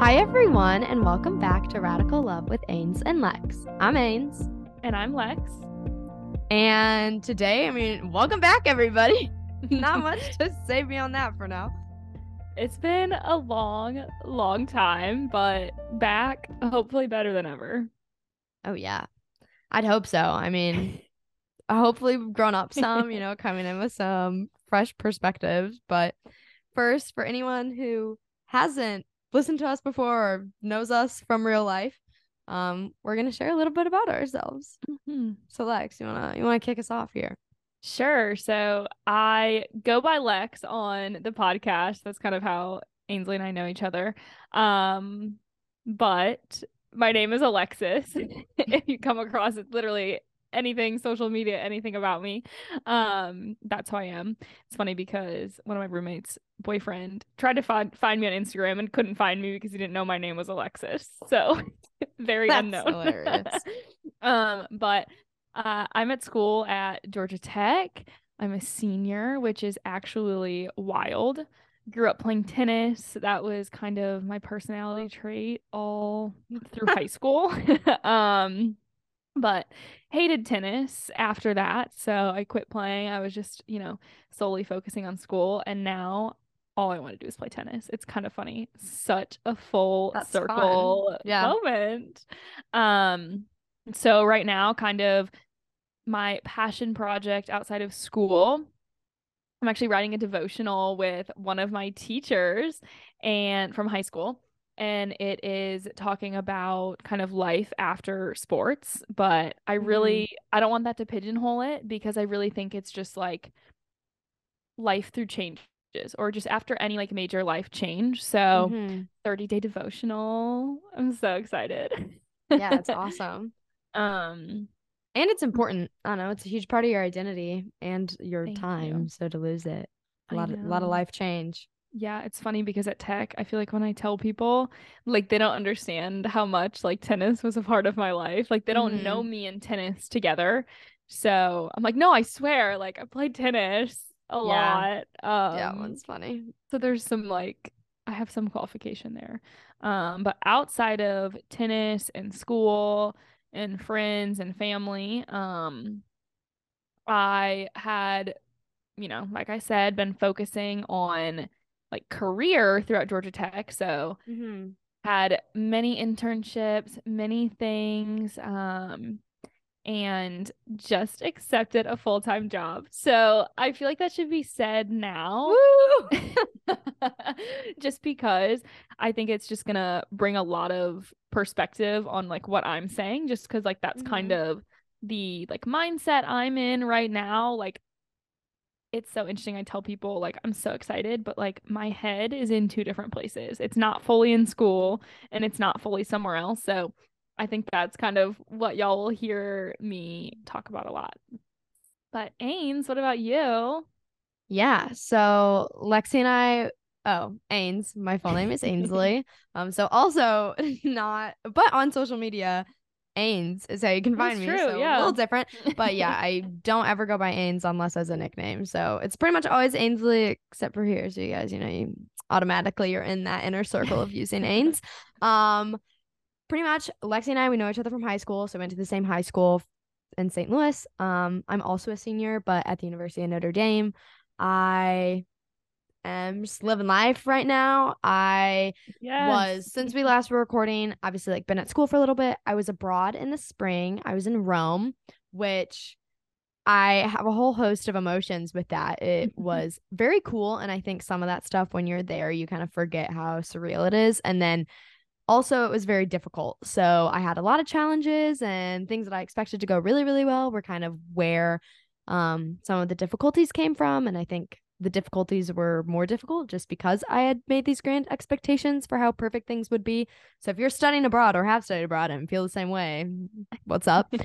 Hi, everyone, and welcome back to Radical Love with Ains and Lex. I'm Ains. And I'm Lex. And today, welcome back, everybody. Not much to say beyond that for now. It's been a long time, but back, hopefully better than ever. Oh, yeah. I'd hope so. Hopefully we've grown up some, coming in with some fresh perspectives. But first, for anyone who hasn't listened to us before or knows us from real life, we're gonna share a little bit about ourselves. So Lex, you wanna kick us off here? Sure. So I go by Lex on the podcast. That's kind of how Ainsley and I know each other. But my name is Alexis. If you come across it, literally anything, social media, anything about me, that's who I am. It's funny because one of my roommates' boyfriend tried to find me on Instagram and couldn't find me because he didn't know my name was Alexis. So very That's unknown. hilarious. But I'm at school at Georgia Tech. I'm a senior, which is actually wild. Grew up playing tennis. That was kind of my personality trait all through high school. But hated tennis after that. So I quit playing. I was just, solely focusing on school. And now all I want to do is play tennis. It's kind of funny. Such a full That's circle fun. Yeah. moment. So right now, kind of my passion project outside of school, I'm actually writing a devotional with one of my teachers and from high school. And it is talking about kind of life after sports. But I don't want that to pigeonhole it because I really think it's just like life through changes or just after any like major life change. So 30-day devotional. I'm so excited. Yeah, it's awesome. And it's important. I don't know, it's a huge part of your identity and your Thank time. you. So to lose it, a I lot of know. life change. Yeah, it's funny because at Tech, I feel like when I tell people, like they don't understand how much like tennis was a part of my life. Like they don't know me and tennis together. So I'm like, no, I swear, like I played tennis a Yeah. lot. Yeah, one's funny. So there's some like I have some qualification there. But outside of tennis and school and friends and family, I had, like I said, been focusing on like career throughout Georgia Tech. So had many internships, many things, and just accepted a full-time job. So I feel like that should be said now. Woo! Just because I think it's just gonna bring a lot of perspective on like what I'm saying, just because like that's kind of the like mindset I'm in right now. Like it's so interesting. I tell people like I'm so excited, but like my head is in two different places. It's not fully in school and it's not fully somewhere else. So I think that's kind of what y'all will hear me talk about a lot. But Ains, what about you? Yeah. So Lexi and Ains, my full name is Ainsley. So also not, but on social media, Ains is how you can find That's me. true, So a yeah. little different, but yeah, I don't ever go by Ains unless as a nickname. So it's pretty much always Ainsley except for here. So you guys, you automatically you're in that inner circle of using Ains. Pretty much Lexi and I, we know each other from high school. So we went to the same high school in St. Louis. I'm also a senior, but at the University of Notre Dame. I am just living life right now. I Yes. was, since we last were recording, obviously like been at school for a little bit. I was abroad in the spring. I was in Rome, which I have a whole host of emotions with that. It was very cool. And I think some of that stuff when you're there, you kind of forget how surreal it is. And then also, it was very difficult. So I had a lot of challenges and things that I expected to go really, really well were kind of where some of the difficulties came from. And I think the difficulties were more difficult just because I had made these grand expectations for how perfect things would be. So if you're studying abroad or have studied abroad and feel the same way, what's up?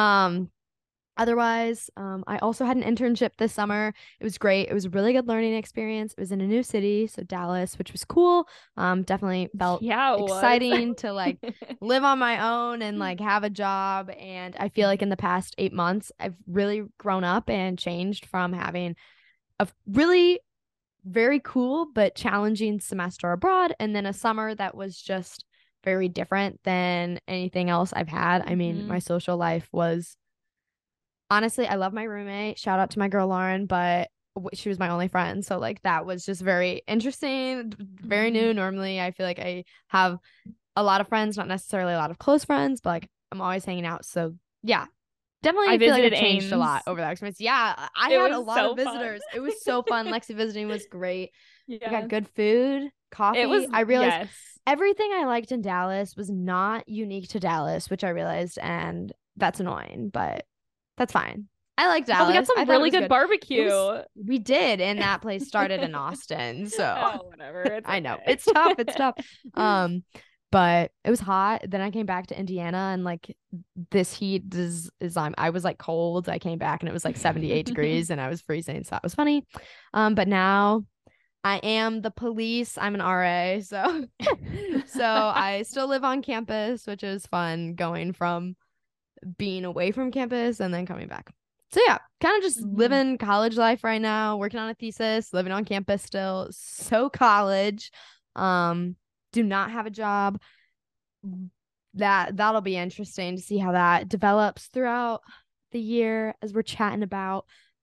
Otherwise, I also had an internship this summer. It was great. It was a really good learning experience. It was in a new city, so Dallas, which was cool. Definitely felt exciting to like live on my own and like have a job. And I feel like in the past 8 months, I've really grown up and changed from having a really very cool but challenging semester abroad, and then a summer that was just very different than anything else I've had. I mean, my social life was honestly, I love my roommate. Shout out to my girl Lauren, but she was my only friend. So like that was just very interesting, very new. Normally, I feel like I have a lot of friends, not necessarily a lot of close friends, but like I'm always hanging out. So yeah, definitely I feel like I've visited changed a lot Ames. over that experience. Yeah, I It had a was lot of so fun. visitors. It was so fun. Lexi visiting was great. We got Yes. good food, It was, coffee. I realized yes. everything I liked in Dallas was not unique to Dallas, which I realized, and that's annoying, but that's fine. I like But we got Dallas. I some thought it really was good good. It was barbecue. we did, and that place started in Austin, so Oh, whatever. It's I know okay. it's tough. It's tough. But it was hot. Then I came back to Indiana, and like this heat is I was like cold. I came back and it was like 78 degrees, and I was freezing, so that was funny. But now I am the police. I'm an RA, so so I still live on campus, which is fun going from being away from campus and then coming back. So yeah, kind of just living college life right now, working on a thesis, living on campus still. So college. Do not have a job. That'll be interesting to see how that develops throughout the year as we're chatting about.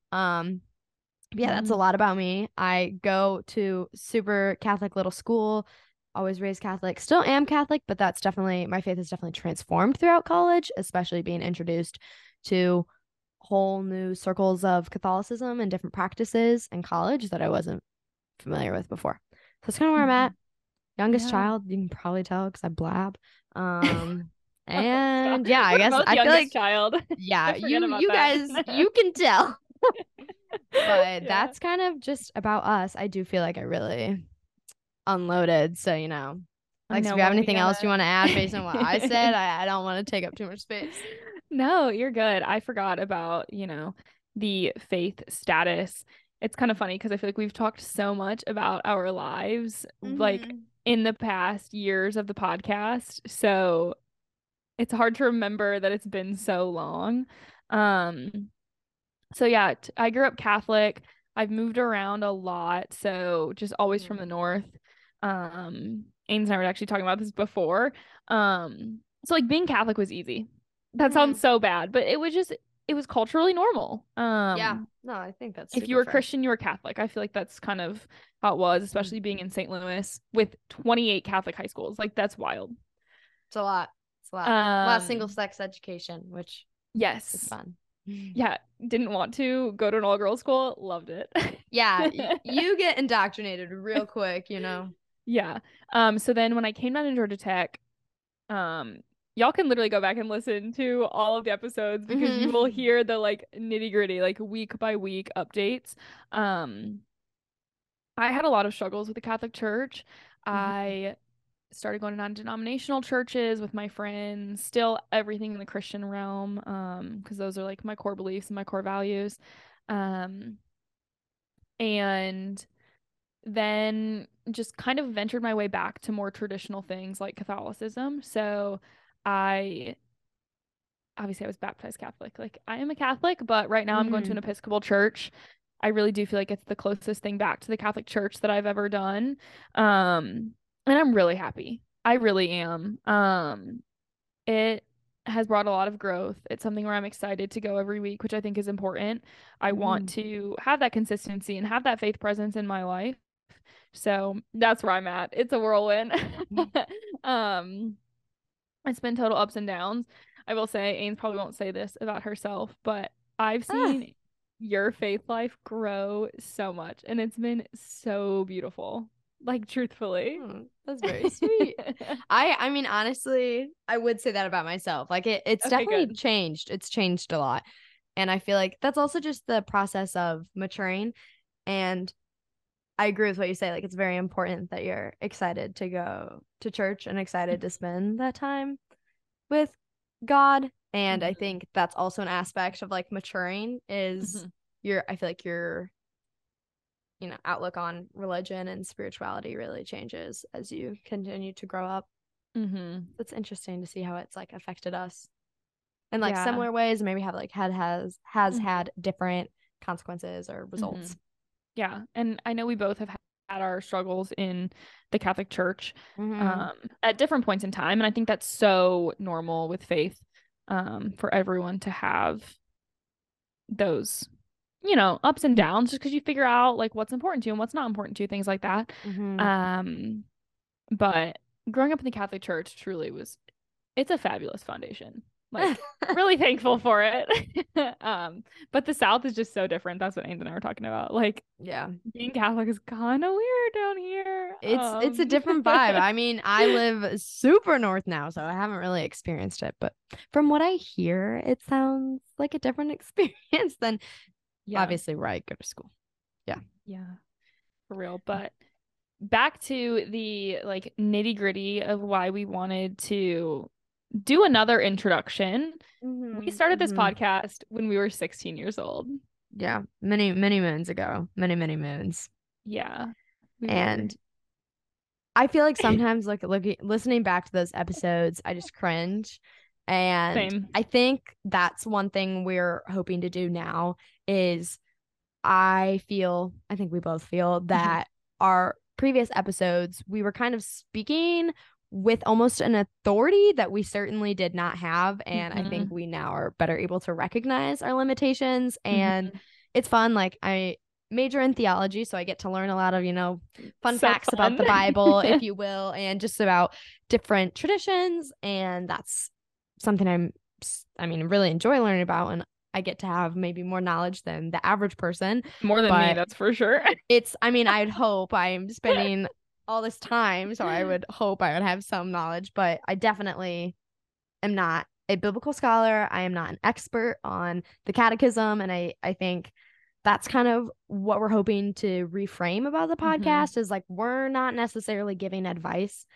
Yeah, that's a lot about me. I go to super Catholic little school, always raised Catholic, still am Catholic, but that's definitely my faith is definitely transformed throughout college, especially being introduced to whole new circles of Catholicism and different practices in college that I wasn't familiar with before. So that's kind of where I'm at. Youngest Yeah. child, you can probably tell because I blab. And Stop. yeah, I We're guess both I feel youngest like child. yeah, I forget about you that. guys you can tell. But Yeah. that's kind of just about us. I do feel like I really unloaded. So, I Lex, if know you have when we anything else you gotta. want to add based on what I said, I don't want to take up too much space. No, you're good. I forgot about, the faith status. It's kind of funny because I feel like we've talked so much about our lives, like Mm-hmm. in the past years of the podcast. So it's hard to remember that it's been so long. Um, so yeah, I grew up Catholic. I've moved around a lot, so just always from the north. Ains and I were actually talking about this before. So like being Catholic was easy. That Mm-hmm. sounds so bad, but it was culturally normal. Yeah. No, I think that's If you super were fair. Christian, you were Catholic. I feel like that's kind of how it was, especially being in St. Louis with 28 Catholic high schools. Like that's wild. It's a lot. It's a lot. A lot of single Um, sex education, which is yes. fun. Yeah, didn't want to go to an all-girls school, loved it. Yeah, you get indoctrinated real quick. Yeah. So then when I came down to Georgia Tech, um, y'all can literally go back and listen to all of the episodes because you will Mm-hmm. hear the like nitty-gritty, like week by week updates. Um, I had a lot of struggles with the Catholic Church. I started going to non-denominational churches with my friends, still everything in the Christian realm, because those are like my core beliefs and my core values. Um, and then just kind of ventured my way back to more traditional things like Catholicism. So I obviously I was baptized Catholic. Like I am a Catholic, but right now I'm going to Mm-hmm. an Episcopal church. I really do feel like it's the closest thing back to the Catholic Church that I've ever done. And I'm really happy. I really am. It has brought a lot of growth. It's something where I'm excited to go every week, which I think is important. I want Mm-hmm. to have that consistency and have that faith presence in my life. So that's where I'm at. It's a whirlwind. um, it's been total ups and downs. I will say, Ains probably won't say this about herself, but I've Ah, seen your faith life grow so much, and it's been so beautiful. Like, truthfully. that's very sweet. I mean, honestly, I would say that about myself. Like it's Okay, definitely good. changed. It's changed a lot. And I feel like that's also just the process of maturing. And I agree with what you say. Like it's very important that you're excited to go to church and excited to spend that time with God. And I Mhm. think that's also an aspect of like maturing is Mhm. I feel like your outlook on religion and spirituality really changes as you continue to grow up. Mhm. It's interesting to see how it's like affected us in like Yeah. similar ways, maybe have like has Mhm. had different consequences or Mhm. results. Yeah. And I know we both have had our struggles in the Catholic Church at different points in time. And I think that's so normal with faith for everyone to have those, ups and downs, just because you figure out like what's important to you and what's not important to you, things like that. But growing up in the Catholic Church truly it's a fabulous foundation. Like, really thankful for it. But the South is just so different. That's what Ains and I were talking about. Like, Yeah. being Catholic is kind of weird down here. It's a different vibe. I mean, I live super north now, so I haven't really experienced it. But from what I hear, it sounds like a different experience than obviously where I go to school. Yeah. Yeah. For real. But back to the like nitty-gritty of why we wanted to do another introduction. We started this podcast when we were 16 years old. Yeah, many moons ago. Many moons. Yeah. And I feel like sometimes listening back to those episodes, I just cringe. And Same. I think that's one thing we're hoping to do now is I think we both feel that our previous episodes, we were kind of speaking with almost an authority that we certainly did not have. And I think we now are better able to recognize our limitations. And it's fun. Like, I major in theology, so I get to learn a lot of, fun facts about the Bible, if you will, and just about different traditions. And that's something really enjoy learning about. And I get to have maybe more knowledge than the average person. More than me, that's for sure. I'd hope I'm spending all this time, so I would hope I would have some knowledge, but I definitely am not a biblical scholar. I am not an expert on the catechism, and I think that's kind of what we're hoping to reframe about the podcast is like, we're not necessarily giving advice.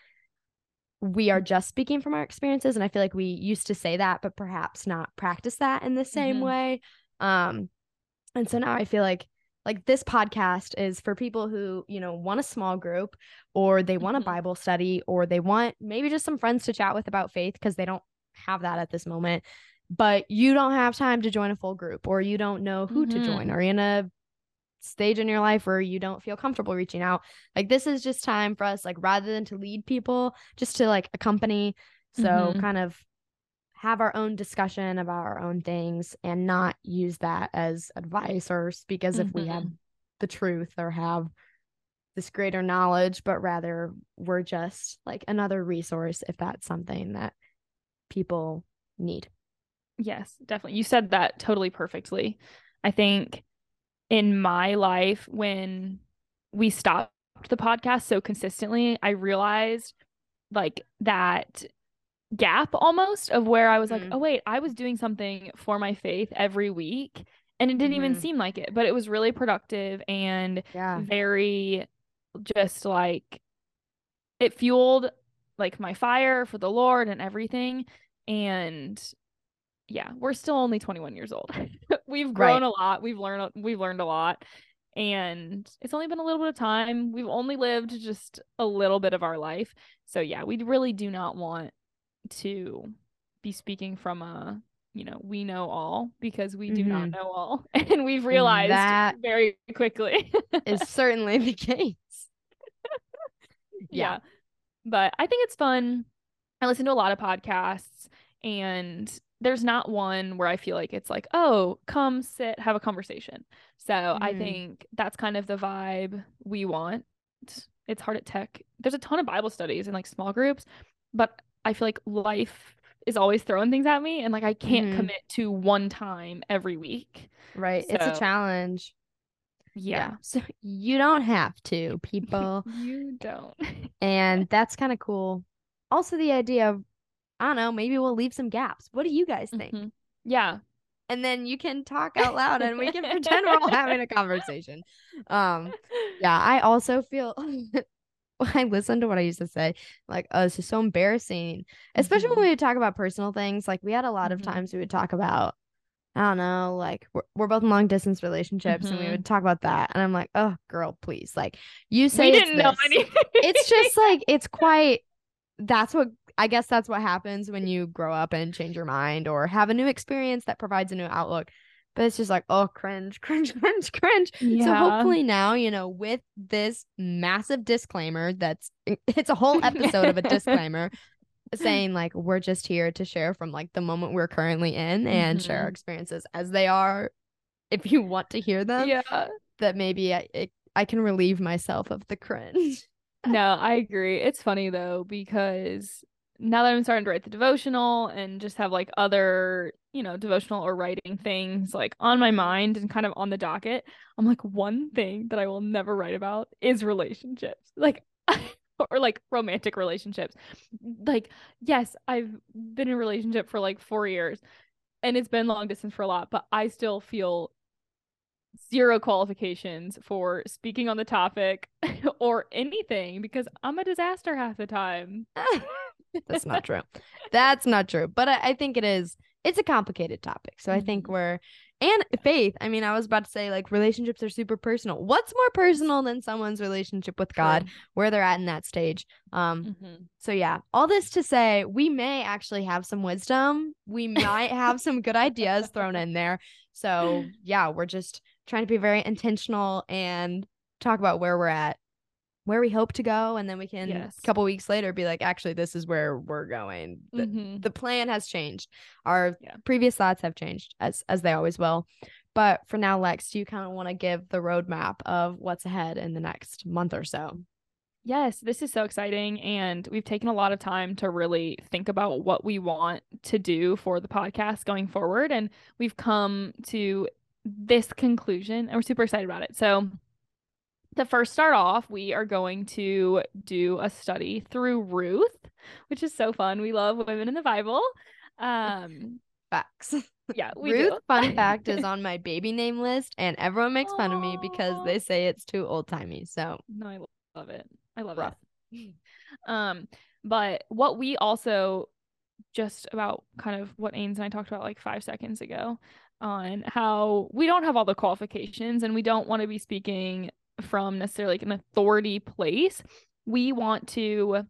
We are just speaking from our experiences, and I feel like we used to say that, but perhaps not practice that in the same way. And so now I feel like this podcast is for people who, want a small group, or they want a Bible study, or they want maybe just some friends to chat with about faith because they don't have that at this moment, but you don't have time to join a full group, or you don't know who to join, or you're in a stage in your life where you don't feel comfortable reaching out. Like, this is just time for us, like, rather than to lead people, just to like accompany. So kind of have our own discussion about our own things and not use that as advice or speak as if we have the truth or have this greater knowledge, but rather we're just like another resource if that's something that people need. Yes, definitely. You said that totally perfectly. I think in my life, when we stopped the podcast so consistently, I realized like that gap almost of where I was like, oh wait, I was doing something for my faith every week and it didn't even seem like it, but it was really productive and very just like, it fueled like my fire for the Lord and everything. And yeah, we're still only 21 years old. We've grown a lot. We've learned a lot. And it's only been a little bit of time. We've only lived just a little bit of our life. So yeah, we really do not want to be speaking from a, we know all, because we do not know all. And we've realized that very quickly is certainly the case. Yeah. But I think it's fun. I listen to a lot of podcasts, and there's not one where I feel like it's like, oh, come sit, have a conversation. So I think that's kind of the vibe we want. It's hard at Tech. There's a ton of Bible studies and like small groups, but I feel like life is always throwing things at me, and like I can't commit to one time every week. Right. So, it's a challenge. Yeah. So you don't have to, people. You don't. And that's kind of cool. Also, the idea of, I don't know, maybe we'll leave some gaps. What do you guys think? Yeah. And then you can talk out loud and we can pretend we're all having a conversation. Yeah, I also feel when I listen to what I used to say, like, oh, this is so embarrassing. Especially when we would talk about personal things. Like, we had a lot of times we would talk about, I don't know, like we're both in long distance relationships and we would talk about that. And I'm like, oh, girl, please. Like, you say we didn't know anything. It's just like, it's quite, I guess that's what happens when you grow up and change your mind or have a new experience that provides a new outlook. But it's just like, oh, cringe, cringe, cringe, cringe. So Yeah. hopefully now, with this massive disclaimer it's a whole episode of a disclaimer saying like we're just here to share from like the moment we're currently in and share our experiences as they are if you want to hear them. Yeah. That maybe I can relieve myself of the cringe. No, I agree. It's funny though, because now that I'm starting to write the devotional and just have like other, devotional or writing things like on my mind and kind of on the docket, I'm like, one thing that I will never write about is relationships. Like, or like romantic relationships. Like, yes, I've been in a relationship for like 4 years and it's been long distance for a lot, but I still feel zero qualifications for speaking on the topic or anything because I'm a disaster half the time. That's not true. That's not true. But I think it's a complicated topic. So I think and faith. I mean, I was about to say like relationships are super personal. What's more personal than someone's relationship with God, where they're at in that stage? So yeah, all this to say, we may actually have some wisdom. We might have some good ideas thrown in there. So yeah, we're just trying to be very intentional and talk about where we're at, where we hope to go, and then we can a couple weeks later be like, actually, this is where we're going. The plan has changed. Our previous thoughts have changed as they always will. But for now, Lex, do you kind of want to give the roadmap of what's ahead in the next month or so? Yes, this is so exciting. And we've taken a lot of time to really think about what we want to do for the podcast going forward. And we've come to this conclusion and we're super excited about it. So to first start off, we are going to do a study through Ruth, which is so fun. We love women in the Bible. Facts. Yeah, we Ruth, do. fun fact, is on my baby name list, and everyone makes fun of me because they say it's too old-timey. So no, I love it. I love it. But what we also just about kind of what Ains and I talked about like 5 seconds ago on how we don't have all the qualifications and we don't want to be speaking from necessarily like an authority place. We've gone through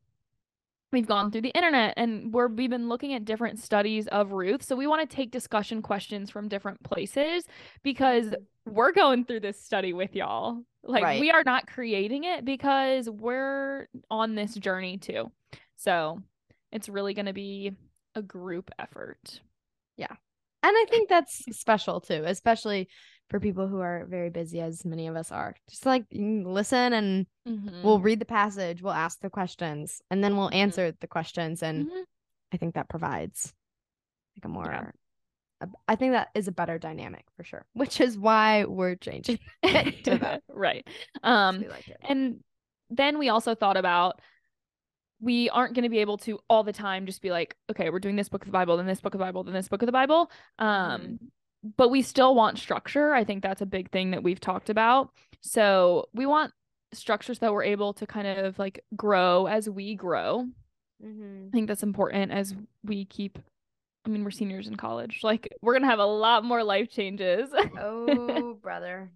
the internet and we've been looking at different studies of Ruth. So we want to take discussion questions from different places because we're going through this study with y'all. Like we are not creating it because we're on this journey too. So it's really going to be a group effort. Yeah. And I think that's special too, especially for people who are very busy, as many of us are. Just like listen and we'll read the passage, we'll ask the questions, and then we'll answer the questions. And I think that provides like a more, I think that is a better dynamic for sure, which is why we're changing it to that. Right. Like and then we also thought about, we aren't going to be able to all the time just be like, okay, we're doing this book of the Bible, then this book of the Bible, then this book of the Bible. But we still want structure. I think that's a big thing that we've talked about. So we want structures that we're able to kind of like grow as we grow. I think that's important as we keep, I mean, we're seniors in college. Like we're going to have a lot more life changes. Oh, brother.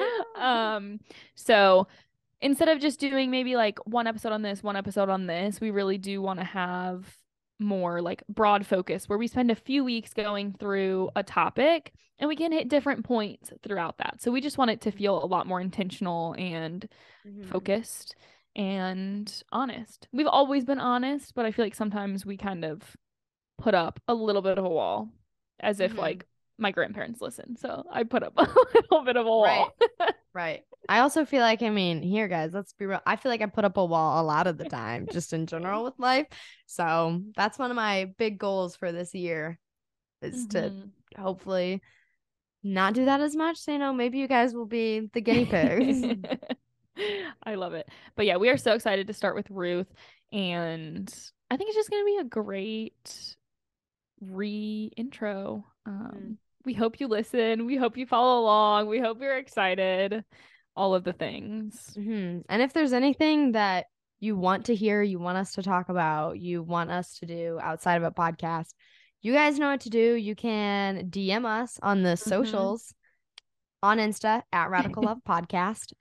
So instead of just doing maybe like one episode on this, we really do want to have more like broad focus where we spend a few weeks going through a topic and we can hit different points throughout that. So we just want it to feel a lot more intentional and focused and honest. We've always been honest, but I feel like sometimes we kind of put up a little bit of a wall as if like my grandparents listen. So I put up a little bit of a wall. Right. I also feel like, I mean, here, guys, let's be real. I feel like I put up a wall a lot of the time, just in general with life. So that's one of my big goals for this year is to hopefully not do that as much. So, maybe you guys will be the guinea pigs. I love it. But yeah, we are so excited to start with Ruth. And I think it's just going to be a great re-intro. We hope you listen. We hope you follow along. We hope you're excited. All of the things. And if there's anything that you want to hear, you want us to talk about, you want us to do outside of a podcast, you guys know what to do. You can DM us on the socials on Insta at Radical Love Podcast.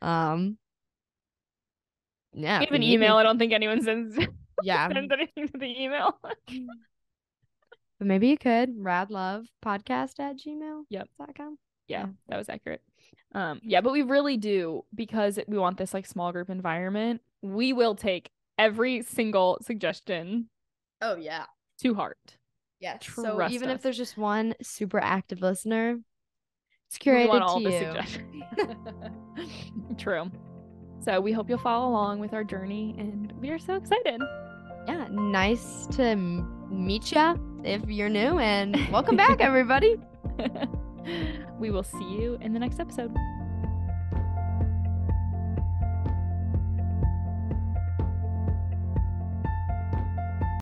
Yeah. We have an email. I don't think anyone sends anything to the email. But maybe you could radlovepodcast@gmail.com. Yeah, that was accurate. Yeah, but we really do, because we want this like small group environment. We will take every single suggestion Oh yeah. to heart. Yes. Trust So even us. if there's just one super active listener, it's We want curated all to the you. suggestions. True. So we hope you'll follow along with our journey, and we are so excited. Yeah, nice to meet ya if you're new, and welcome back, everybody. We will see you in the next episode.